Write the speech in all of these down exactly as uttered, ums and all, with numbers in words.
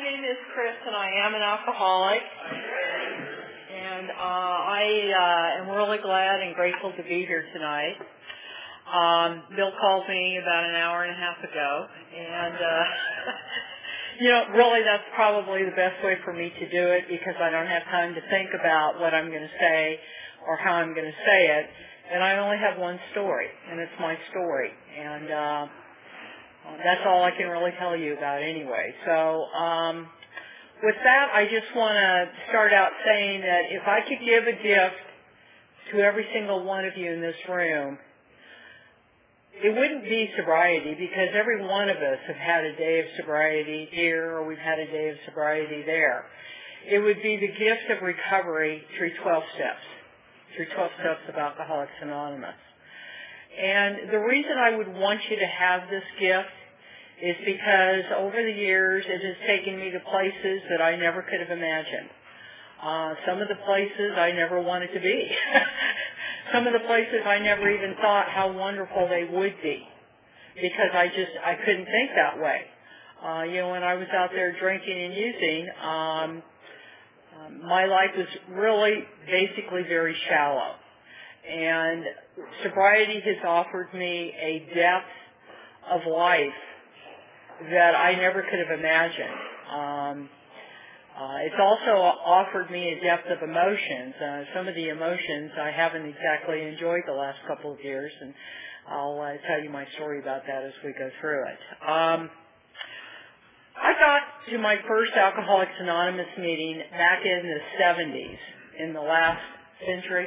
name is Chris, and I am an alcoholic. And uh, I uh, am really glad and grateful to be here tonight. Um, Bill called me about an hour and a half ago, and uh, you know, really that's probably the best way for me to do it because I don't have time to think about what I'm going to say or how I'm going to say it. And I only have one story, and it's my story. And uh, that's all I can really tell you about anyway. So um, with that, I just want to start out saying that if I could give a gift to every single one of you in this room, it wouldn't be sobriety because every one of us have had a day of sobriety here or we've had a day of sobriety there. It would be the gift of recovery through twelve steps, through twelve steps of Alcoholics Anonymous. And the reason I would want you to have this gift is because over the years it has taken me to places that I never could have imagined. Uh, some of the places I never wanted to be. Some of the places I never even thought how wonderful they would be because I just, I couldn't think that way. Uh, you know, when I was out there drinking and using, um, um, my life was really basically very shallow. And sobriety has offered me a depth of life that I never could have imagined. Um, Uh, it's also offered me a depth of emotions. Uh, some of the emotions I haven't exactly enjoyed the last couple of years, and I'll uh, tell you my story about that as we go through it. Um, I got to my first Alcoholics Anonymous meeting back in the seventies, in the last century.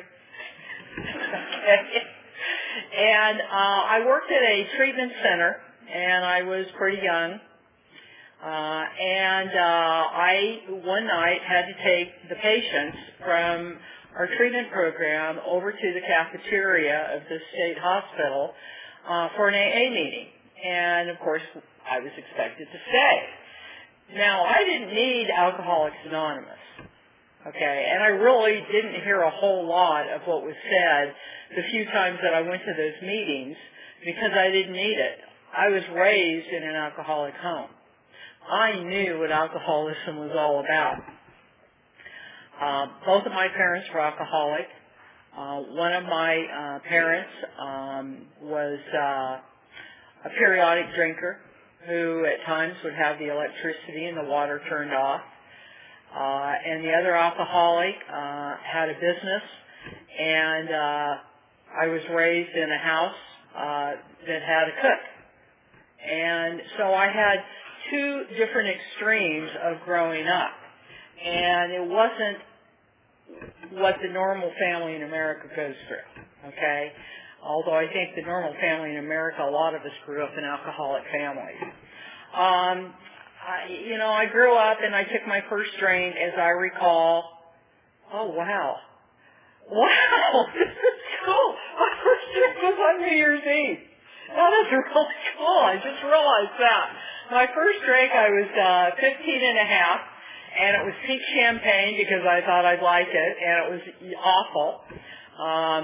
And uh, I worked at a treatment center, and I was pretty young. Uh, and uh, I, one night, had to take the patients from our treatment program over to the cafeteria of the state hospital uh, for an A A meeting. And, of course, I was expected to stay. Now, I didn't need Alcoholics Anonymous, okay? And I really didn't hear a whole lot of what was said the few times that I went to those meetings because I didn't need it. I was raised in an alcoholic home. I knew what alcoholism was all about. Uh, both of my parents were alcoholic. Uh, one of my uh, parents um, was uh, a periodic drinker who at times would have the electricity and the water turned off. Uh, and the other alcoholic uh, had a business, and uh, I was raised in a house uh, that had a cook. And so I had two different extremes of growing up. And it wasn't what the normal family in America goes through, okay? Although I think the normal family in America, a lot of us grew up in alcoholic families. Um, I, you know, I grew up and I took my first drink, as I recall. Oh, wow. Wow, this is cool. My first drink was on New Year's Eve. That is really cool. I just realized that. My first drink, I was uh, fifteen and a half, and it was pink champagne because I thought I'd like it, and it was awful. Um,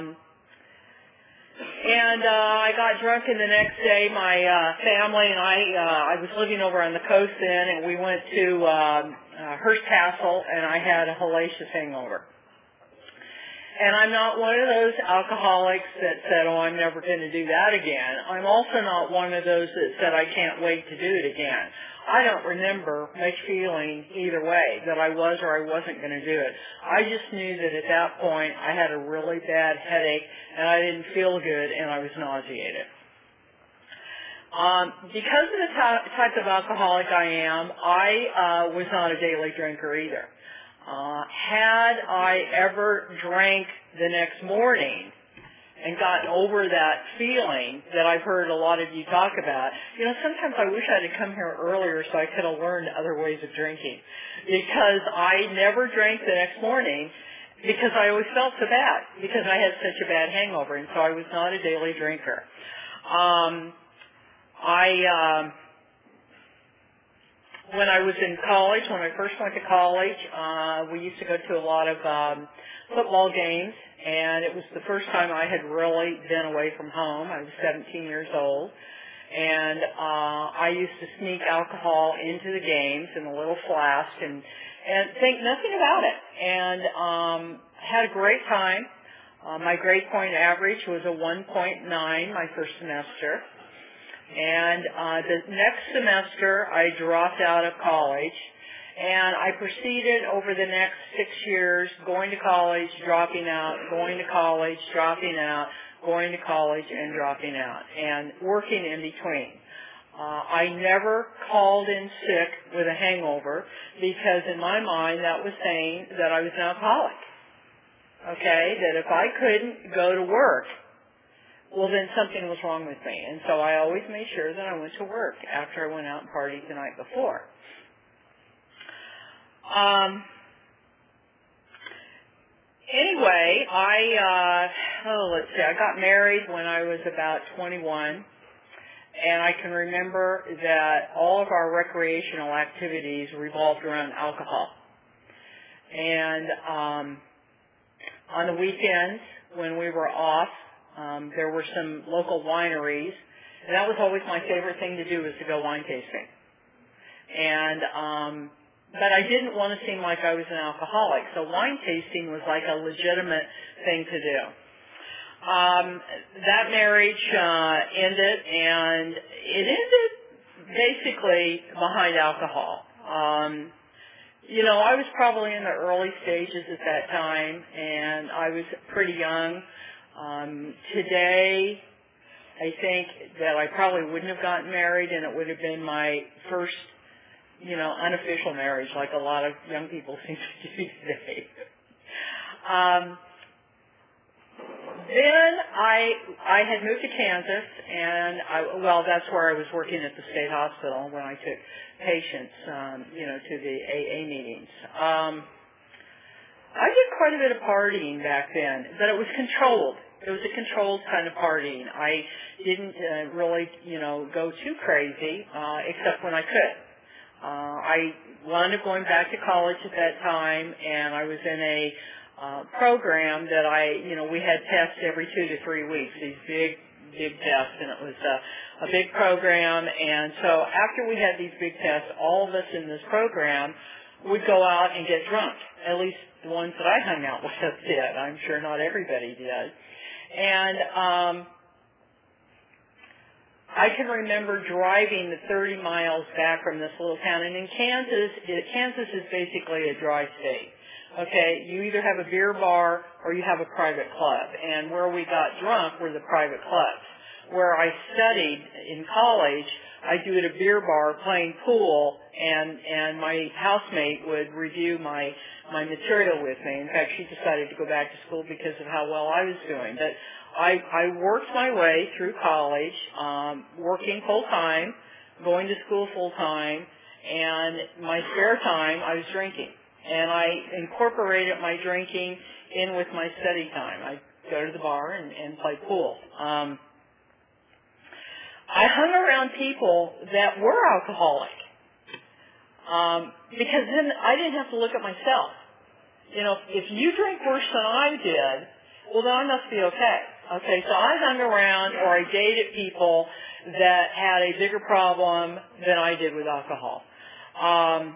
and uh, I got drunk, and the next day my uh, family and I, uh, I was living over on the coast then, and we went to um, uh, Hearst Castle, and I had a hellacious hangover. And I'm not one of those alcoholics that said, oh, I'm never going to do that again. I'm also not one of those that said, I can't wait to do it again. I don't remember much feeling either way, that I was or I wasn't going to do it. I just knew that at that point I had a really bad headache and I didn't feel good and I was nauseated. Um, because of the type of alcoholic I am, I uh, was not a daily drinker either. Uh, had I ever drank the next morning and gotten over that feeling that I've heard a lot of you talk about, you know, sometimes I wish I had come here earlier so I could have learned other ways of drinking because I never drank the next morning because I always felt so bad because I had such a bad hangover, and so I was not a daily drinker. Um, I... Um, When I was in college, when I first went to college, uh, we used to go to a lot of um, football games, and it was the first time I had really been away from home. I was seventeen years old, and uh, I used to sneak alcohol into the games in a little flask and, and think nothing about it, and um, had a great time. Uh, my grade point average was a one point nine my first semester, and uh, the next semester I dropped out of college, and I proceeded over the next six years going to college, dropping out, going to college, dropping out, going to college and dropping out, and working in between. Uh, I never called in sick with a hangover because in my mind that was saying that I was an alcoholic. Okay, that if I couldn't go to work, well then something was wrong with me. And so I always made sure that I went to work after I went out and partied the night before. Um, anyway, I, uh, oh, let's see, I got married when I was about twenty-one, and I can remember that all of our recreational activities revolved around alcohol. And um, on the weekends, when we were off, um, there were some local wineries, and that was always my favorite thing to do, was to go wine tasting. And um, but I didn't want to seem like I was an alcoholic, so wine tasting was like a legitimate thing to do. Um, that marriage uh, ended, and it ended basically behind alcohol. Um, You know, I was probably in the early stages at that time, and I was pretty young. Um, today, I think that I probably wouldn't have gotten married, and it would have been my first, you know, unofficial marriage, like a lot of young people seem to do today. um, then I I had moved to Kansas, and I, well, that's where I was working at the state hospital when I took patients, um, you know, to the A A meetings. Um, I did quite a bit of partying back then, but it was controlled. It was a controlled kind of partying. I didn't uh, really, you know, go too crazy, uh, except when I could. Uh, I wound up going back to college at that time, and I was in a uh, program that I, you know, we had tests every two to three weeks, these big, big tests, and it was a, a big program. And so after we had these big tests, all of us in this program would go out and get drunk. At least the ones that I hung out with did. I'm sure not everybody did. And um, I can remember driving the thirty miles back from this little town. And in Kansas, it, Kansas is basically a dry state. Okay, you either have a beer bar or you have a private club. And where we got drunk were the private clubs. Where I studied in college, I'd do at a beer bar playing pool, and, and my housemate would review my, my material with me. In fact, she decided to go back to school because of how well I was doing. But I, I worked my way through college, um, working full-time, going to school full-time, and my spare time I was drinking. And I incorporated my drinking in with my study time. I'd go to the bar and, and play pool. Um, I hung around people that were alcoholic um, because then I didn't have to look at myself. You know, if you drink worse than I did, well, then I must be okay. Okay, so I hung around or I dated people that had a bigger problem than I did with alcohol. Um,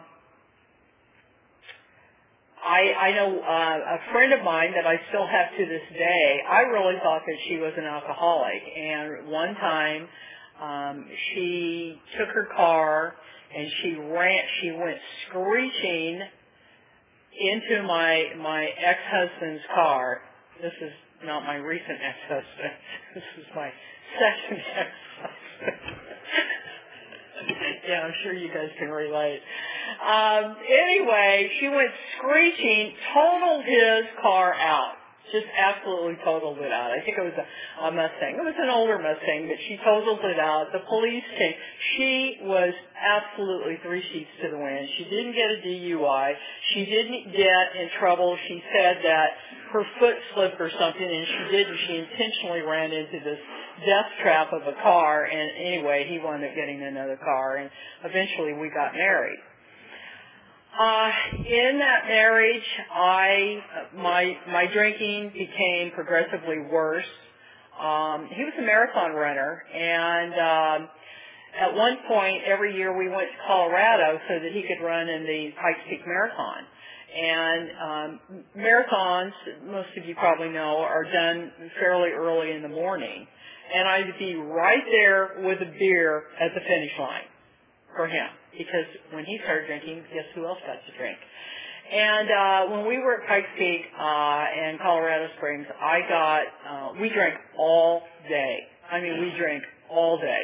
I, I know uh, a friend of mine that I still have to this day, I really thought that she was an alcoholic. And one time um, she took her car and she ran, she went screeching into my, my ex-husband's car. This is not my recent ex-husband. This is my second ex-husband. Yeah, I'm sure you guys can relate. Um, anyway, she went screeching, totaled his car out. Just absolutely totaled it out. I think it was a, a Mustang. It was an older Mustang, but she totaled it out. The police came. She was absolutely three sheets to the wind. She didn't get a D U I. She didn't get in trouble. She said that her foot slipped or something, and she didn't. She intentionally ran into this death trap of a car, and anyway, he wound up getting another car, and eventually we got married. Uh, in that marriage, I my my drinking became progressively worse. Um, he was a marathon runner, and um, at one point, every year we went to Colorado so that he could run in the Pikes Peak Marathon. And um, marathons, most of you probably know, are done fairly early in the morning. And I'd be right there with a beer at the finish line for him, because when he started drinking, guess who else got to drink? And uh, when we were at Pikes Peak uh, and Colorado Springs, I got, uh, we drank all day. I mean, we drank all day.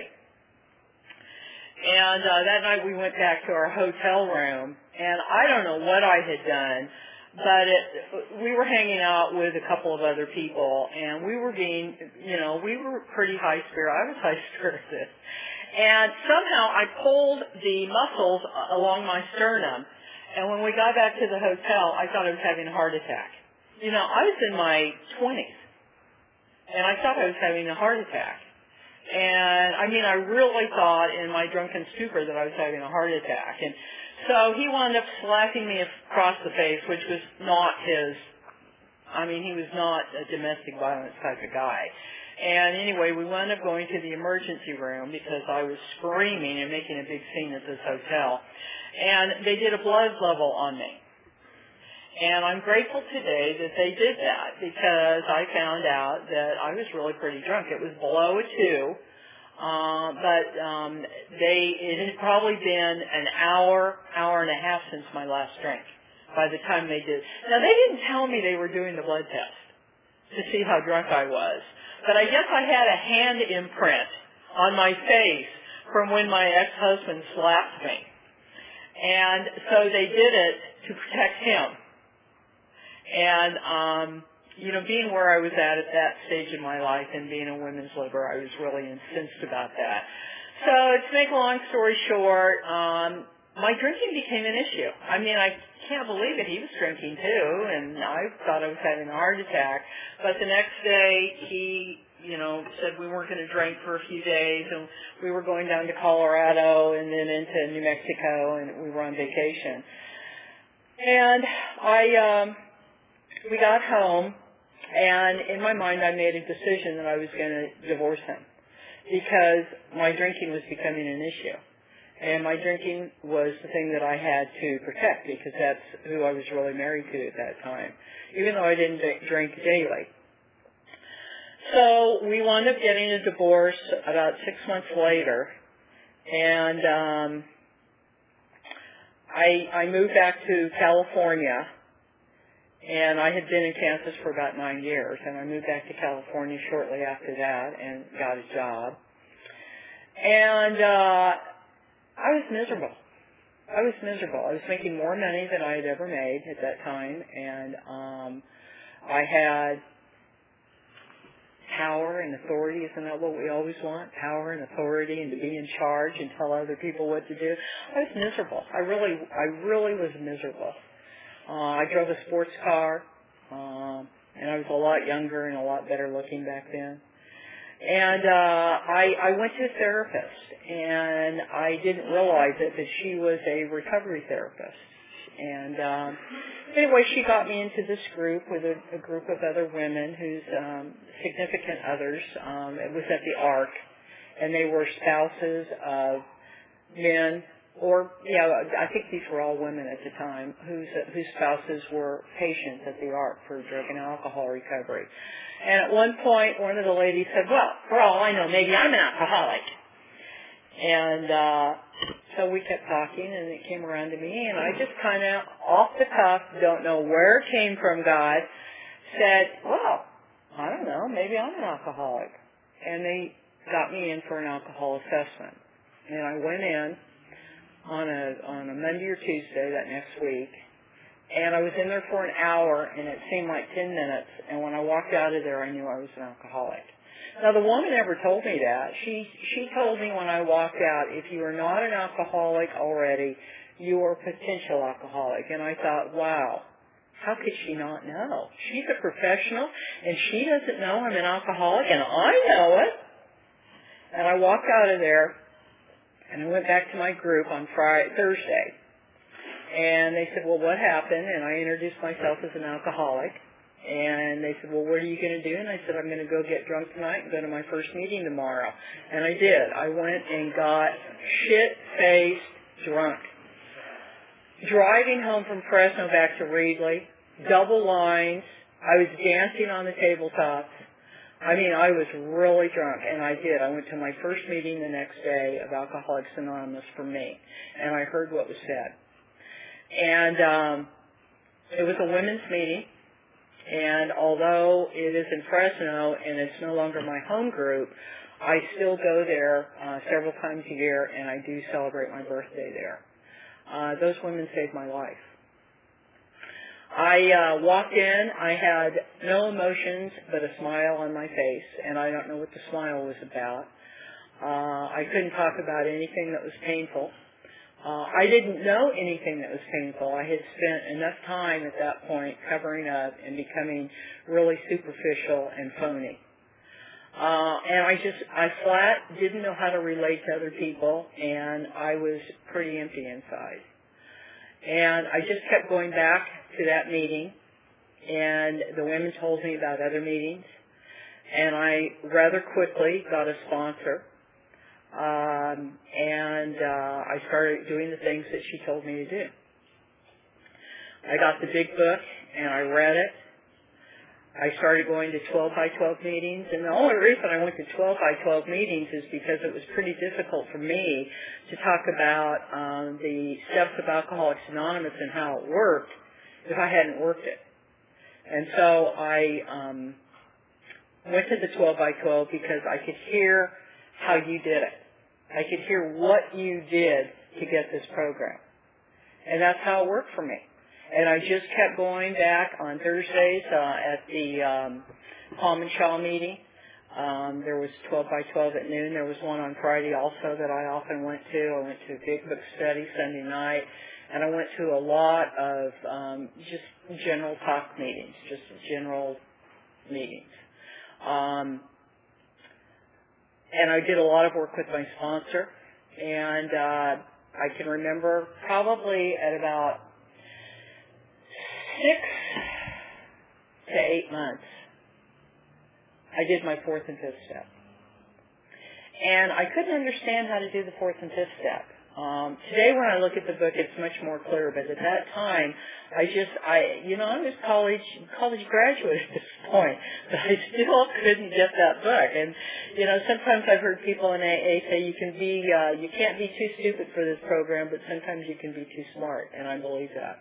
And uh, that night we went back to our hotel room, and I don't know what I had done, but it, we were hanging out with a couple of other people, and we were being, you know, we were pretty high spirited. I was high spirited. And somehow I pulled the muscles along my sternum, and when we got back to the hotel, I thought I was having a heart attack. You know, I was in my twenties, and I thought I was having a heart attack. And, I mean, I really thought in my drunken stupor that I was having a heart attack. And so he wound up slapping me across the face, which was not his, I mean, he was not a domestic violence type of guy. And anyway, we wound up going to the emergency room because I was screaming and making a big scene at this hotel. And they did a blood level on me. And I'm grateful today that they did that, because I found out that I was really pretty drunk. It was below a two, uh, but um, they it had probably been an hour, hour and a half since my last drink by the time they did. Now, they didn't tell me they were doing the blood test to see how drunk I was, but I guess I had a hand imprint on my face from when my ex-husband slapped me. And so they did it to protect him. And, um, you know, being where I was at at that stage in my life and being a women's liberal, I was really incensed about that. So to make a long story short, um, my drinking became an issue. I mean, I can't believe it. He was drinking too, and I thought I was having a heart attack. But the next day, he, you know, said we weren't going to drink for a few days, and we were going down to Colorado and then into New Mexico, and we were on vacation. And I... Um, We got home, and in my mind I made a decision that I was going to divorce him, because my drinking was becoming an issue. And my drinking was the thing that I had to protect, because that's who I was really married to at that time, even though I didn't drink daily. So we wound up getting a divorce about six months later, and um, I, I moved back to California. And I had been in Kansas for about nine years, and I moved back to California shortly after that and got a job. And uh, I was miserable. I was miserable. I was making more money than I had ever made at that time, and um, I had power and authority. Isn't that what we always want? Power and authority, and to be in charge and tell other people what to do. I was miserable. I really, I really was miserable. Uh, I drove a sports car, um, and I was a lot younger and a lot better looking back then. And uh, I, I went to a therapist, and I didn't realize it, but she was a recovery therapist. And um, anyway, she got me into this group with a, a group of other women whose um, significant others. Um, it was at the Ark, and they were spouses of men. Or, yeah, I think these were all women at the time whose whose spouses were patients at the Ark for drug and alcohol recovery. And at one point, one of the ladies said, well, for all I know, maybe I'm an alcoholic. And uh, so we kept talking, and it came around to me, and I just kind of, off the cuff, don't know where it came from, God, said, well, I don't know, maybe I'm an alcoholic. And they got me in for an alcohol assessment. And I went in on a on a Monday or Tuesday that next week, and I was in there for an hour, and it seemed like ten minutes, and when I walked out of there, I knew I was an alcoholic. Now, the woman never told me that. She she told me when I walked out, if you are not an alcoholic already, you are a potential alcoholic. And I thought, wow, how could she not know? She's a professional, and she doesn't know I'm an alcoholic, and I know it. And I walked out of there, and I went back to my group on Friday, Thursday. And they said, well, what happened? And I introduced myself as an alcoholic. And they said, well, what are you going to do? And I said, I'm going to go get drunk tonight and go to my first meeting tomorrow. And I did. I went and got shit-faced drunk. Driving home from Fresno back to Reedley, double lines. I was dancing on the tabletops. I mean, I was really drunk, and I did. I went to my first meeting the next day of Alcoholics Anonymous for me, and I heard what was said. And um, it was a women's meeting, and although it is in Fresno and it's no longer my home group, I still go there uh, several times a year, and I do celebrate my birthday there. Uh, those women saved my life. I uh, walked in. I had no emotions but a smile on my face, and I don't know what the smile was about. Uh, I couldn't talk about anything that was painful. Uh, I didn't know anything that was painful. I had spent enough time at that point covering up and becoming really superficial and phony. Uh, and I just, I flat didn't know how to relate to other people, and I was pretty empty inside. And I just kept going back to that meeting, and the women told me about other meetings, and I rather quickly got a sponsor, um, and uh, I started doing the things that she told me to do. I got the big book, and I read it. I started going to twelve by twelve meetings, and the only reason I went to twelve by twelve meetings is because it was pretty difficult for me to talk about um, the steps of Alcoholics Anonymous and how it worked if I hadn't worked it. And so I um, went to the twelve by twelve because I could hear how you did it. I could hear what you did to get this program. And that's how it worked for me. And I just kept going back on Thursdays uh, at the um, Palm and Shaw meeting. Um, there was twelve by twelve at noon. There was one on Friday also that I often went to. I went to a big book study Sunday night. And I went to a lot of um, just general talk meetings, just general meetings. Um, and I did a lot of work with my sponsor. And uh, I can remember probably at about six to eight months, I did my fourth and fifth step. And I couldn't understand how to do the fourth and fifth step. Um, today when I look at the book, it's much more clear, but at that time, I just, I, you know, I was college, college graduate at this point, but I still couldn't get that book. And, you know, sometimes I've heard people in A A say you can be, uh, you can't be too stupid for this program, but sometimes you can be too smart, and I believe that.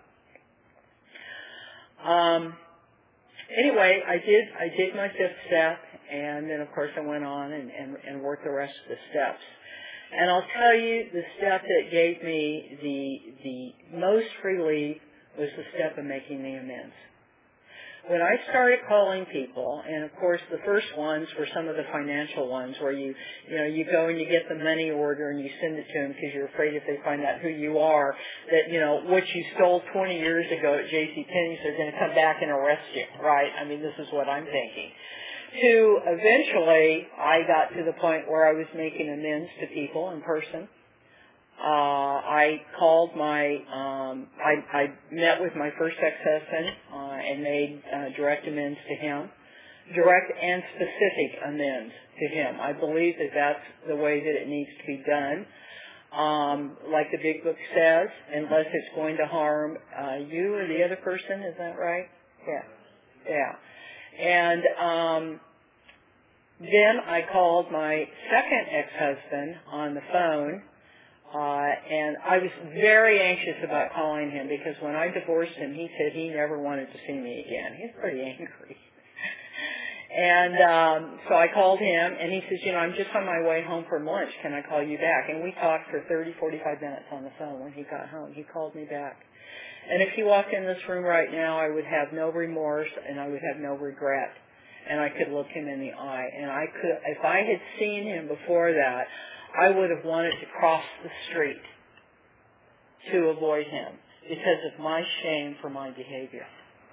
Um, anyway, I did, I did my fifth step, and then of course I went on and, and, and worked the rest of the steps. And I'll tell you, the step that gave me the, the most relief was the step of making the amends. When I started calling people, and of course the first ones were some of the financial ones where you, you know, you go and you get the money order and you send it to them because you're afraid if they find out who you are, that, you know, what you stole twenty years ago at JCPenney's, they're going to come back and arrest you, right? I mean, this is what I'm thinking. To eventually, I got to the point where I was making amends to people in person. Uh, I called my, um, I, I met with my first ex-husband uh, and made uh, direct amends to him, direct and specific amends to him. I believe that that's the way that it needs to be done. Um, like the big book says, unless it's going to harm uh, you or the other person, is that right? Yeah. Yeah. And um, then I called my second ex-husband on the phone, uh, and I was very anxious about calling him because when I divorced him, he said he never wanted to see me again. He's pretty angry. And um, so I called him, and he says, you know, I'm just on my way home from lunch. Can I call you back? And we talked for thirty, forty-five minutes on the phone when he got home. He called me back. And if he walked in this room right now, I would have no remorse and I would have no regret. And I could look him in the eye. And I could, if I had seen him before that, I would have wanted to cross the street to avoid him because of my shame for my behavior.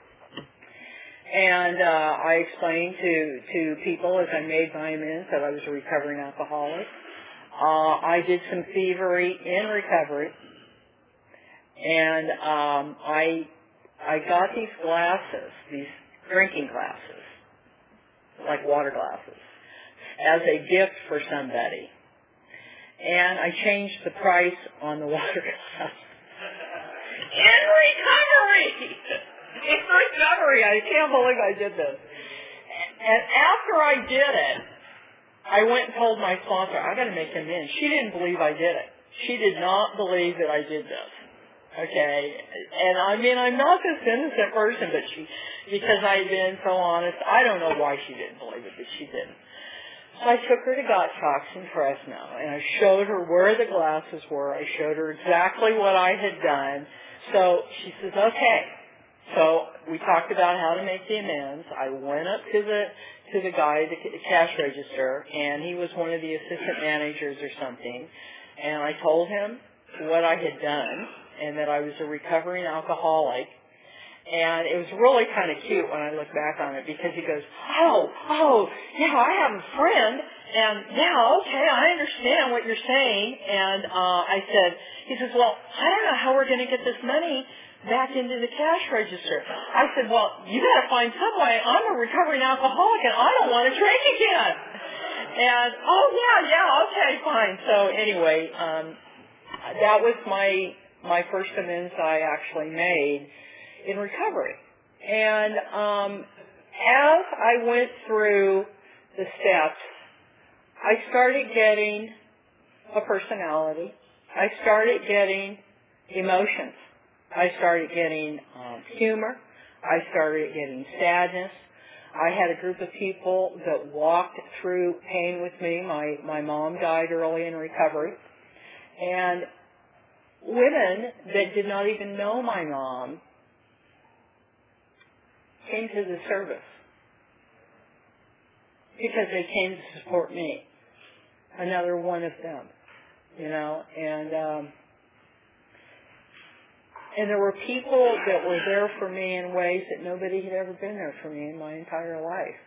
And uh, I explained to, to people as I made my amends that I was a recovering alcoholic. Uh, I did some thievery in recovery. And um, I I got these glasses, these drinking glasses, like water glasses, as a gift for somebody. And I changed the price on the water glass. In recovery! In recovery! I can't believe I did this. And after I did it, I went and told my sponsor, I got to make him in. She didn't believe I did it. She did not believe that I did this. Okay? And I mean, I'm not this innocent person, but she, because I had been so honest, I don't know why she didn't believe it, but she didn't. So I took her to Gottschalk's in Fresno, and I showed her where the glasses were. I showed her exactly what I had done. So she says, okay. So we talked about how to make the amends. I went up to the to the guy at the cash register, and he was one of the assistant managers or something. And I told him what I had done and that I was a recovering alcoholic. And it was really kind of cute when I look back on it because he goes, oh, oh, yeah, I have a friend, and yeah, okay, I understand what you're saying. And uh, I said, he says, well, I don't know how we're going to get this money back into the cash register. I said, well, you got to find some way. I'm a recovering alcoholic, and I don't want to drink again. And, oh, yeah, yeah, okay, fine. So anyway, um, that was my my first amends I actually made in recovery. And um, as I went through the steps, I started getting a personality. I started getting emotions. I started getting um, humor. I started getting sadness. I had a group of people that walked through pain with me. My, my mom died early in recovery. And women that did not even know my mom came to the service because they came to support me. Another one of them, you know, and um, and there were people that were there for me in ways that nobody had ever been there for me in my entire life.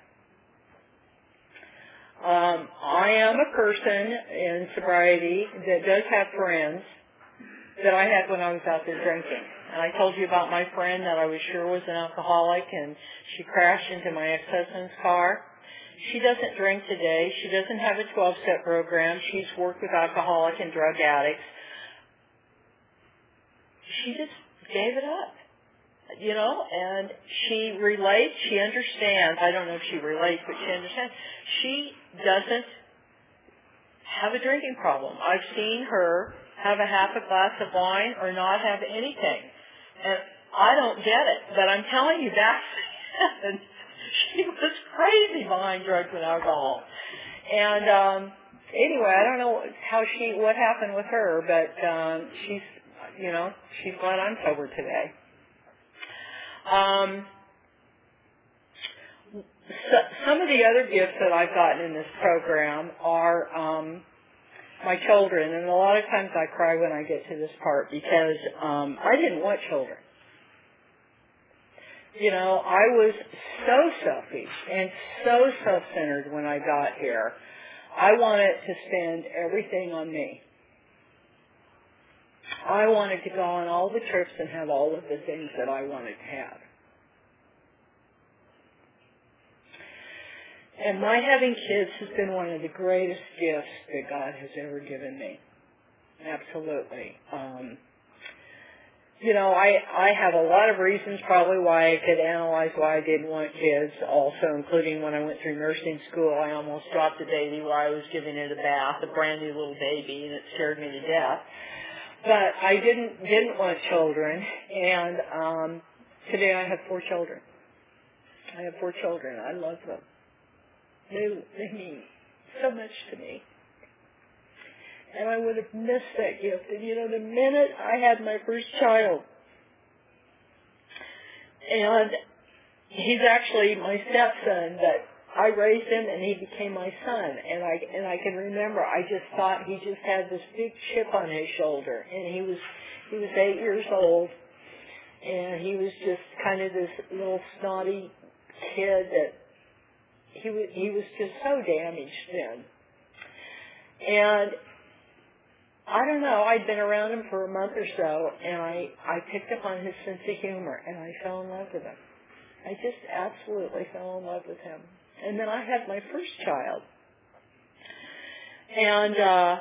Um, I am a person in sobriety that does have friends that I had when I was out there drinking. And I told you about my friend that I was sure was an alcoholic, and she crashed into my ex-husband's car. She doesn't drink today. She doesn't have a twelve-step program. She's worked with alcoholic and drug addicts. She just gave it up, you know, and she relates. She understands. I don't know if she relates, but she understands. She doesn't have a drinking problem. I've seen her have a half a glass of wine or not have anything. And I don't get it, but I'm telling you, back then, she was crazy behind drugs and alcohol. And um, anyway, I don't know how she, what happened with her, but um, she's, you know, she's glad I'm sober today. Um, so, some of the other gifts that I've gotten in this program are um, my children, and a lot of times I cry when I get to this part because um, I didn't want children. You know, I was so selfish and so self-centered when I got here. I wanted to spend everything on me. I wanted to go on all the trips and have all of the things that I wanted to have. And my having kids has been one of the greatest gifts that God has ever given me. Absolutely. Um, you know, I, I have a lot of reasons probably why I could analyze why I didn't want kids also, including when I went through nursing school, I almost dropped a baby while I was giving it a bath, a brand new little baby, and it scared me to death. But I didn't didn't want children, and um, today I have four children. I have four children. I love them. They, they mean so much to me. And I would have missed that gift. And, you know, the minute I had my first child, and he's actually my stepson, but I raised him and he became my son. And I and I can remember, I just thought he just had this big chip on his shoulder. And he was he was eight years old, and he was just kind of this little snotty kid that he was, he was just so damaged then. And I don't know, I'd been around him for a month or so, and I, I picked up on his sense of humor, and I fell in love with him. I just absolutely fell in love with him. And then I had my first child. And uh,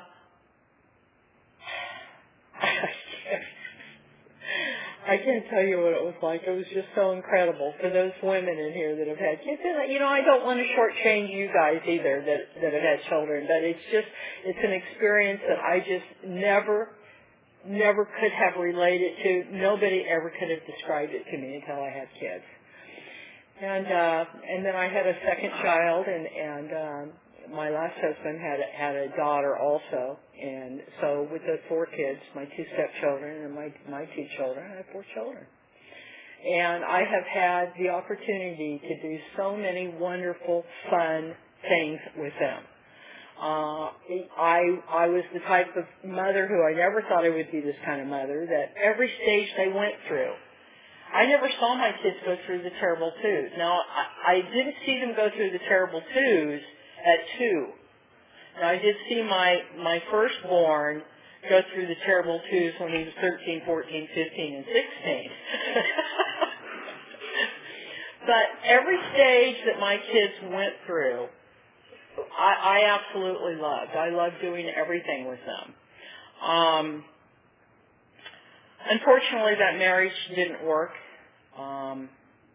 I can't tell you what it was like. It was just so incredible for those women in here that have had kids. And, you know, I don't want to shortchange you guys either that, that have had children, but it's just, it's an experience that I just never, never could have related to. Nobody ever could have described it to me until I had kids. And, uh, and then I had a second child, and, and, um, my last husband had a, had a daughter also, and so with the four kids, my two stepchildren and my my two children, I have four children. And I have had the opportunity to do so many wonderful, fun things with them. Uh, I I was the type of mother who I never thought I would be this kind of mother, that every stage they went through, I never saw my kids go through the terrible twos. Now, I, I didn't see them go through the terrible twos at two. Now, I did see my, my firstborn go through the terrible twos when he was thirteen, fourteen, fifteen, and sixteen. But every stage that my kids went through, I, I absolutely loved. I loved doing everything with them. Um, unfortunately, that marriage didn't work. Um,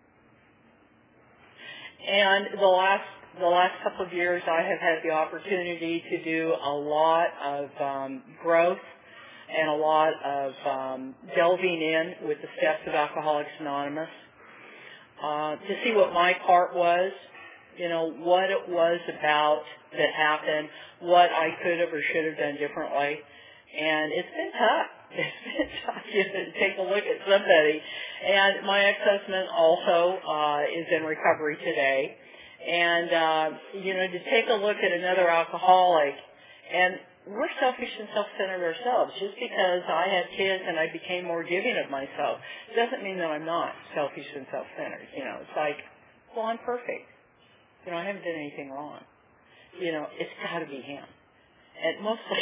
and the last The last couple of years, I have had the opportunity to do a lot of um, growth and a lot of um, delving in with the steps of Alcoholics Anonymous uh, to see what my part was, you know, what it was about that happened, what I could have or should have done differently. And it's been tough. It's been tough you know, to take a look at somebody. And my ex-husband also uh, is in recovery today. And, uh, you know, to take a look at another alcoholic, and we're selfish and self-centered ourselves. Just because I had kids and I became more giving of myself doesn't mean that I'm not selfish and self-centered. You know, it's like, well, I'm perfect. You know, I haven't done anything wrong. You know, it's got to be him. And mostly,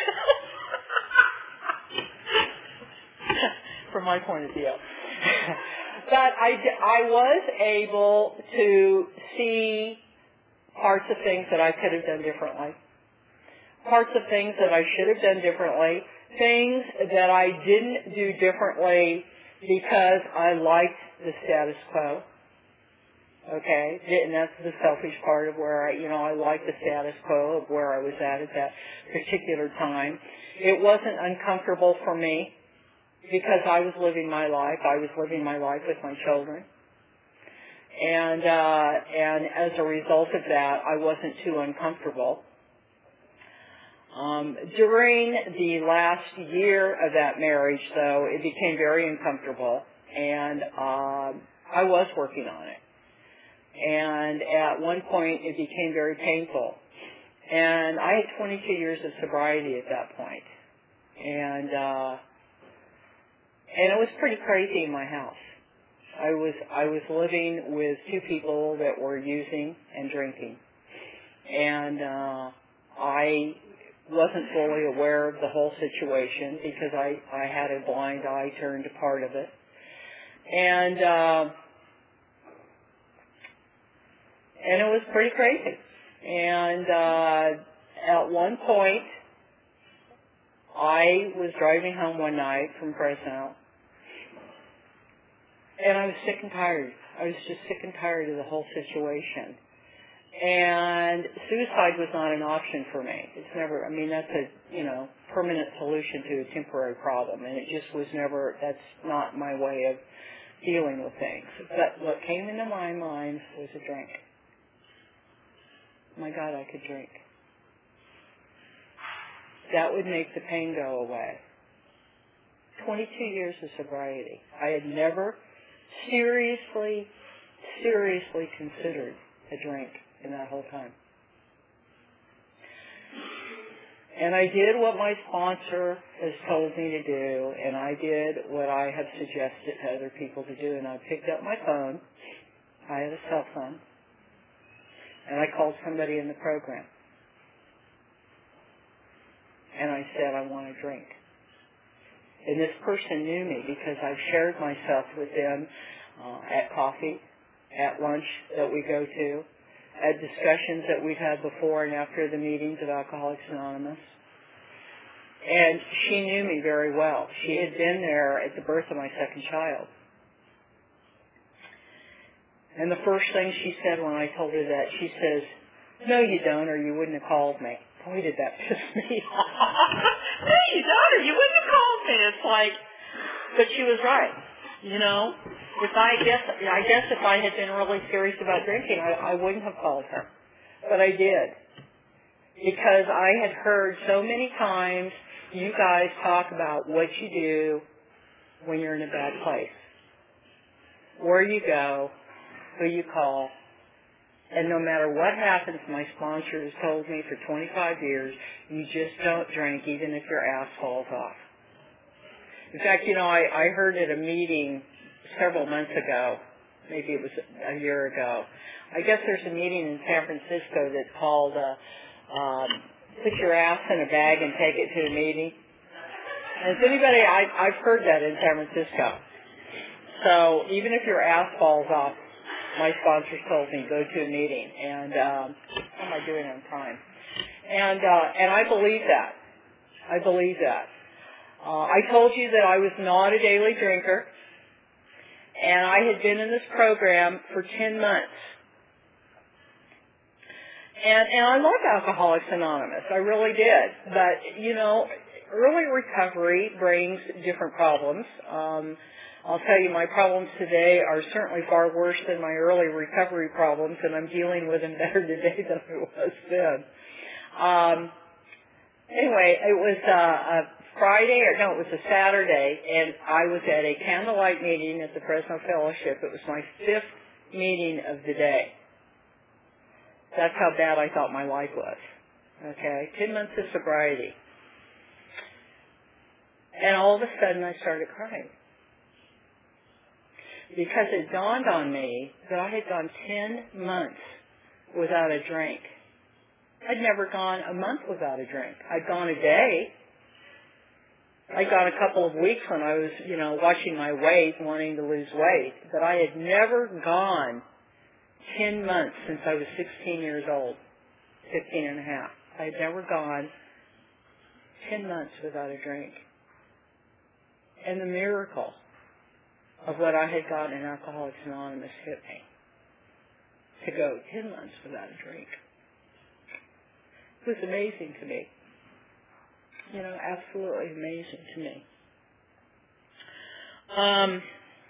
from my point of view. But I, I was able to see parts of things that I could have done differently, parts of things that I should have done differently, things that I didn't do differently because I liked the status quo. Okay, and that's the selfish part of where I, you know, I liked the status quo of where I was at at that particular time. It wasn't uncomfortable for me, because I was living my life. I was living my life with my children. And uh, and as a result of that, I wasn't too uncomfortable. Um, during the last year of that marriage, though, it became very uncomfortable, and uh, I was working on it. And at one point, it became very painful. And I had twenty-two years of sobriety at that point. And... Uh, And it was pretty crazy in my house. I was I was living with two people that were using and drinking, and uh, I wasn't fully aware of the whole situation because I, I had a blind eye turned to part of it, and uh, and it was pretty crazy. And uh, at one point, I was driving home one night from Fresno, and I was sick and tired. I was just sick and tired of the whole situation. And suicide was not an option for me. It's never, I mean, that's a, you know, permanent solution to a temporary problem, and it just was never, that's not my way of dealing with things. But what came into my mind was a drink. My God, I could drink. That would make the pain go away. twenty-two years of sobriety. I had never seriously, seriously considered a drink in that whole time. And I did what my sponsor has told me to do, and I did what I have suggested to other people to do, and I picked up my phone. I had a cell phone, and I called somebody in the program. And I said, I want a drink. And this person knew me because I've shared myself with them uh, at coffee. at lunch that we go to, at discussions that we've had before and after the meetings of Alcoholics Anonymous. And she knew me very well. She had been there at the birth of my second child. And the first thing she said when I told her that, she says, "No, you don't, or you wouldn't have called me." Boy, did that piss me off. "No, you don't, or you wouldn't have called me." It's like, but she was right. You know, if I guess, I guess if I had been really serious about drinking, I, I wouldn't have called her. But I did. Because I had heard so many times you guys talk about what you do when you're in a bad place. Where you go, who you call. And no matter what happens, my sponsor has told me for twenty-five years, you just don't drink even if your ass falls off. In fact, you know, I, I heard at a meeting several months ago, maybe it was a year ago, I guess there's a meeting in San Francisco that's called uh, um, Put Your Ass in a Bag and Take It to a Meeting. And if anybody, I, I've heard that in San Francisco. So even if your ass falls off, my sponsors told me, go to a meeting. And um, how am I doing on time? And, uh, and I believe that. I believe that. Uh, I told you that I was not a daily drinker, and I had been in this program for ten months. And, and I loved Alcoholics Anonymous. I really did. But, you know, early recovery brings different problems. Um, I'll tell you, my problems today are certainly far worse than my early recovery problems, and I'm dealing with them better today than I was then. Um, anyway, it was uh, a Friday, or no, it was a Saturday, and I was at a candlelight meeting at the Fresno Fellowship. It was my fifth meeting of the day. That's how bad I thought my life was. Okay, ten months of sobriety. And all of a sudden I started crying. Because it dawned on me that I had gone ten months without a drink. I'd never gone a month without a drink. I'd gone a day. I'd gone a couple of weeks when I was, you know, watching my weight, wanting to lose weight. But I had never gone ten months since I was sixteen years old, fifteen and a half. I had never gone ten months without a drink. And the miracle of what I had gotten in Alcoholics Anonymous hit me. To go ten months without a drink. It was amazing to me. You know, absolutely amazing to me. Um,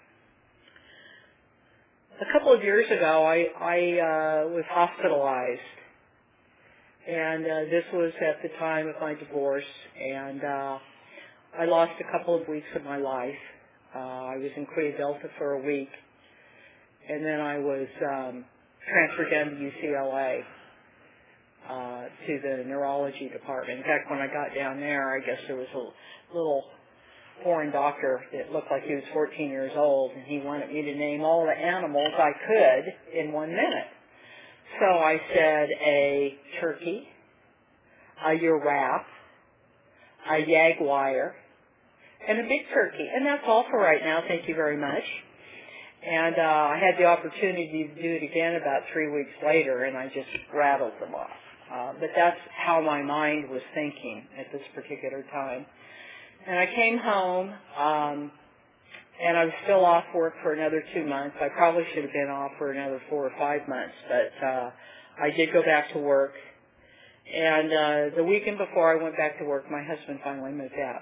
a couple of years ago, I, I uh, was hospitalized. And uh, this was at the time of my divorce. And uh, I lost a couple of weeks of my life. Uh, I was in Crea Delta for a week. And then I was um, transferred down to U C L A. Uh, to the neurology department. In fact, when I got down there, I guess there was a little foreign doctor that looked like he was fourteen years old, and he wanted me to name all the animals I could in one minute. So I said a turkey, a giraffe, a jaguar, and a big turkey. And that's all for right now. Thank you very much. And uh, I had the opportunity to do it again about three weeks later, and I just rattled them off. Uh, but that's how my mind was thinking at this particular time. And I came home, um, and I was still off work for another two months. I probably should have been off for another four or five months, but uh, I did go back to work. And uh, the weekend before I went back to work, my husband finally moved out.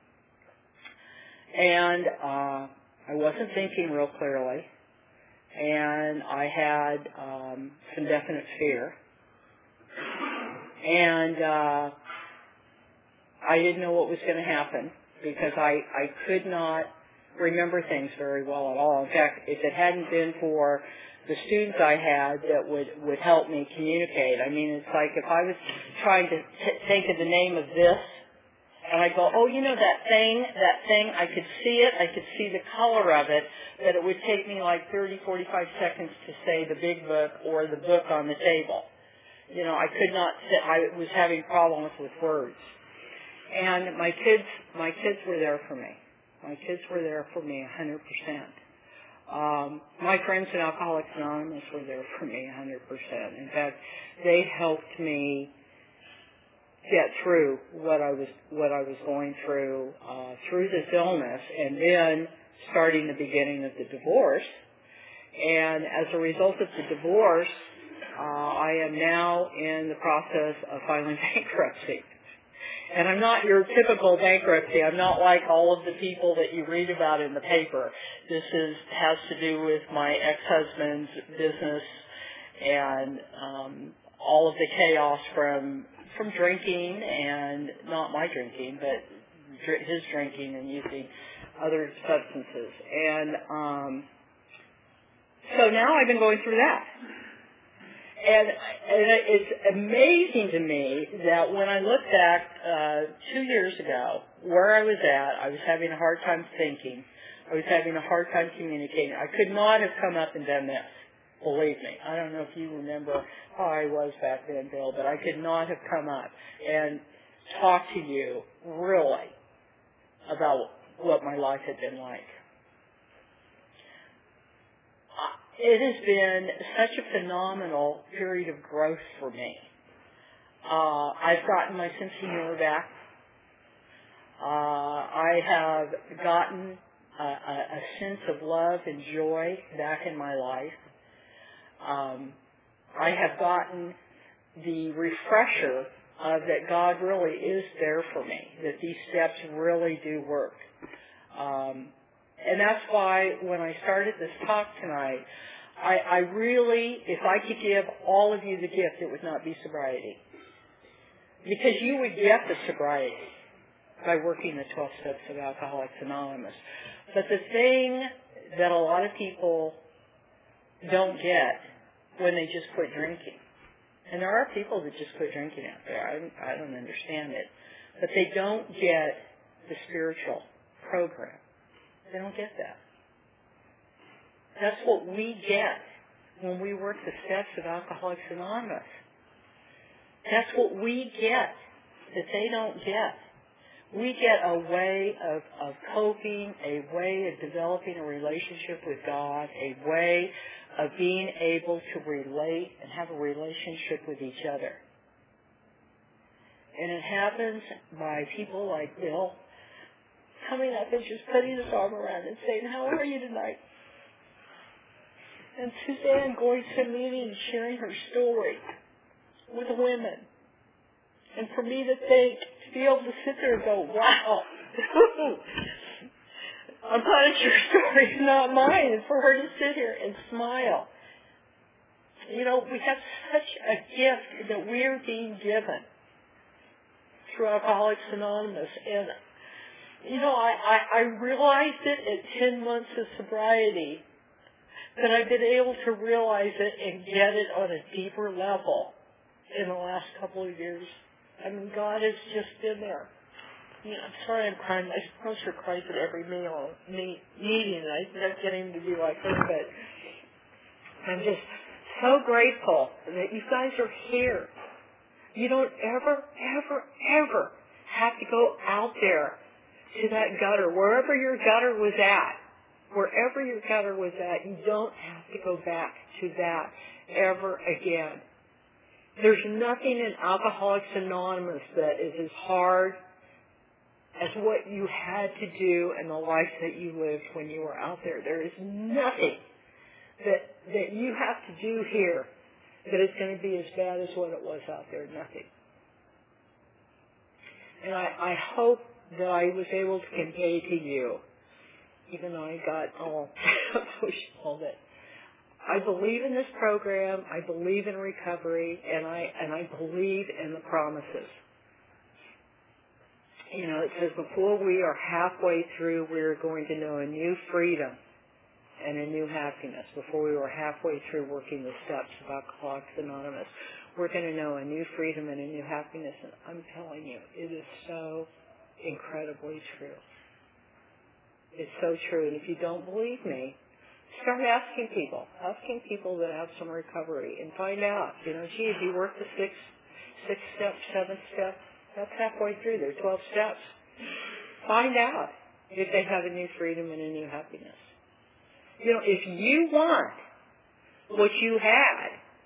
And uh, I wasn't thinking real clearly, and I had um, some definite fear. And uh, I didn't know what was going to happen because I, I could not remember things very well at all. In fact, if it hadn't been for the students I had that would, would help me communicate, I mean, it's like if I was trying to t- think of the name of this, and I go, oh, you know that thing, that thing, I could see it, I could see the color of it, that it would take me like thirty, forty-five seconds to say the big book or the book on the table. You know, I could not sit, I was having problems with words. And my kids, my kids were there for me. My kids were there for me one hundred percent. Um, my friends in Alcoholics Anonymous were there for me one hundred percent. In fact, they helped me get through what I was what I was going through uh, through this illness, and then starting the beginning of the divorce. And as a result of the divorce, uh, I am now in the process of filing bankruptcy. And I'm not your typical bankruptcy. I'm not like all of the people that you read about in the paper. This is has to do with my ex-husband's business and um, all of the chaos from from drinking, and not my drinking, but dr- his drinking and using other substances. And um, so now I've been going through that. And, and it's amazing to me that when I look back uh, two years ago, where I was at, I was having a hard time thinking. I was having a hard time communicating. I could not have come up and done this, believe me. I don't know if you remember how I was back then, Bill, but I could not have come up and talked to you really about what my life had been like. It has been such a phenomenal period of growth for me. Uh, I've gotten my sense of humor back. Uh, I have gotten a, a, a sense of love and joy back in my life. Um, I have gotten the refresher of that God really is there for me, that these steps really do work. Um, and that's why when I started this talk tonight, I, I really, if I could give all of you the gift, it would not be sobriety. Because you would get the sobriety by working the twelve steps of Alcoholics Anonymous. But the thing that a lot of people don't get when they just quit drinking, and there are people that just quit drinking out there, I, I don't understand it, but they don't get the spiritual program. They don't get that. That's what we get when we work the steps of Alcoholics Anonymous. That's what we get that they don't get. We get a way of, of coping, a way of developing a relationship with God, a way of being able to relate and have a relationship with each other. And it happens by people like Bill coming up and just putting his arm around and saying, "How are you tonight?" And Suzanne going to a meeting and sharing her story with women. And for me to think, to be able to sit there and go, wow, I'm glad it's your story, not mine. And for her to sit here and smile. You know, we have such a gift that we are being given through Alcoholics Anonymous. And, you know, I, I, I realized it at ten months of sobriety, that I've been able to realize it and get it on a deeper level in the last couple of years. I mean, God has just been there. You know, I'm sorry I'm crying. My sister cries at every meal, me, meeting, and I end up getting to be like her, but I'm just so grateful that you guys are here. You don't ever, ever, ever have to go out there to that gutter, wherever your gutter was at. Wherever your gutter was at, you don't have to go back to that ever again. There's nothing in Alcoholics Anonymous that is as hard as what you had to do in the life that you lived when you were out there. There is nothing that that you have to do here that is going to be as bad as what it was out there. Nothing. And I, I hope that I was able to convey to you, even though I got all emotional, that I believe in this program, I believe in recovery, and I and I believe in the promises. You know, it says before we are halfway through, we are going to know a new freedom and a new happiness. Before we were halfway through working the steps of Alcoholics Anonymous, we're going to know a new freedom and a new happiness. And I'm telling you, it is so incredibly true. It's so true. And if you don't believe me, start asking people. Asking people that have some recovery and find out. You know, gee, if you work the six, six steps, seven steps, that's halfway through. There are twelve steps. Find out if they have a new freedom and a new happiness. You know, if you want what you had,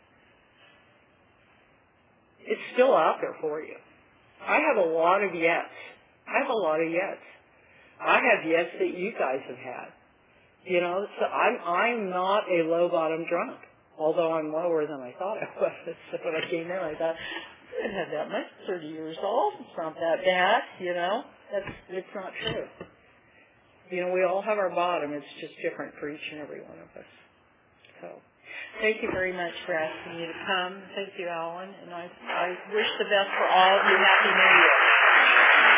it's still out there for you. I have a lot of yets. I have a lot of yets. I have yets that you guys have had. You know, so I'm I'm not a low bottom drunk, although I'm lower than I thought I was. So when I came in, I thought, I didn't have that much. thirty years old. It's not that bad. You know, that's it's not true. You know, we all have our bottom. It's just different for each and every one of us. So, thank you very much for asking me to come. Thank you, Alan, and I I wish the best for all of you. Happy New Year.